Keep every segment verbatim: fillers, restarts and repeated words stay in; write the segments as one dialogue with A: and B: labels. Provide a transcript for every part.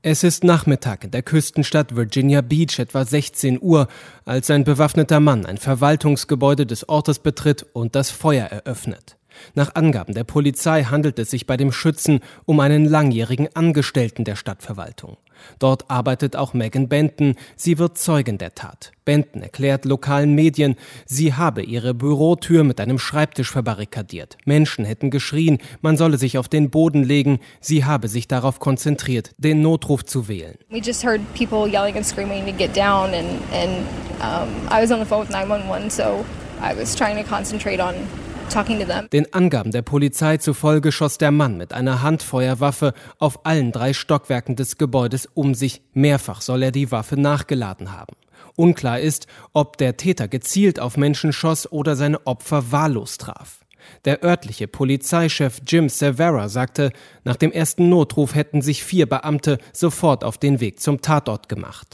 A: Es ist Nachmittag in der Küstenstadt Virginia Beach, etwa sechzehn Uhr, als ein bewaffneter Mann ein Verwaltungsgebäude des Ortes betritt und das Feuer eröffnet. Nach Angaben der Polizei handelt es sich bei dem Schützen um einen langjährigen Angestellten der Stadtverwaltung. Dort arbeitet auch Megan Benton, sie wird Zeugin der Tat. Benton erklärt lokalen Medien, sie habe ihre Bürotür mit einem Schreibtisch verbarrikadiert. Menschen hätten geschrien, man solle sich auf den Boden legen. Sie habe sich darauf konzentriert, den Notruf zu wählen.
B: We just heard people yelling and screaming to get down and and um, I was on the phone with nine one one, so I was trying to concentrate on
A: Den Angaben der Polizei zufolge schoss der Mann mit einer Handfeuerwaffe auf allen drei Stockwerken des Gebäudes um sich. Mehrfach soll er die Waffe nachgeladen haben. Unklar ist, ob der Täter gezielt auf Menschen schoss oder seine Opfer wahllos traf. Der örtliche Polizeichef Jim Cervera sagte, nach dem ersten Notruf hätten sich vier Beamte sofort auf den Weg zum Tatort gemacht.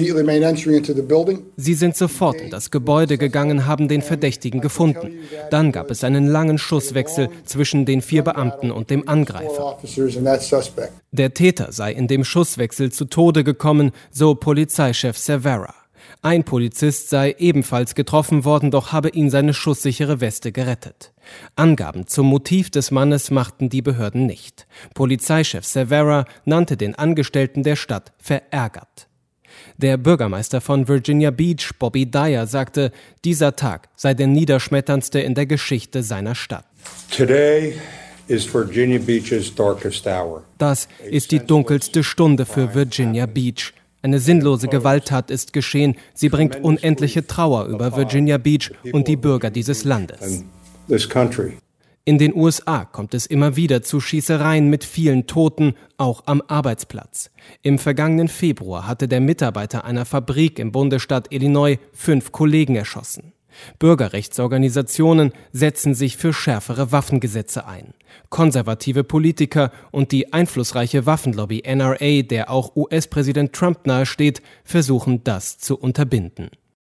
A: Sie sind sofort in das Gebäude gegangen, haben den Verdächtigen gefunden. Dann gab es einen langen Schusswechsel zwischen den vier Beamten und dem Angreifer. Der Täter sei in dem Schusswechsel zu Tode gekommen, so Polizeichef Cervera. Ein Polizist sei ebenfalls getroffen worden, doch habe ihn seine schusssichere Weste gerettet. Angaben zum Motiv des Mannes machten die Behörden nicht. Polizeichef Cervera nannte den Angestellten der Stadt verärgert. Der Bürgermeister von Virginia Beach, Bobby Dyer, sagte, dieser Tag sei der niederschmetterndste in der Geschichte seiner Stadt.
C: Today is Virginia Beach's darkest hour.
A: Das ist die dunkelste Stunde für Virginia Beach. Eine sinnlose Gewalttat ist geschehen. Sie bringt unendliche Trauer über Virginia Beach und die Bürger dieses Landes. In den U S A kommt es immer wieder zu Schießereien mit vielen Toten, auch am Arbeitsplatz. Im vergangenen Februar hatte der Mitarbeiter einer Fabrik im Bundesstaat Illinois fünf Kollegen erschossen. Bürgerrechtsorganisationen setzen sich für schärfere Waffengesetze ein. Konservative Politiker und die einflussreiche Waffenlobby N R A, der auch U S-Präsident Trump nahesteht, versuchen das zu unterbinden.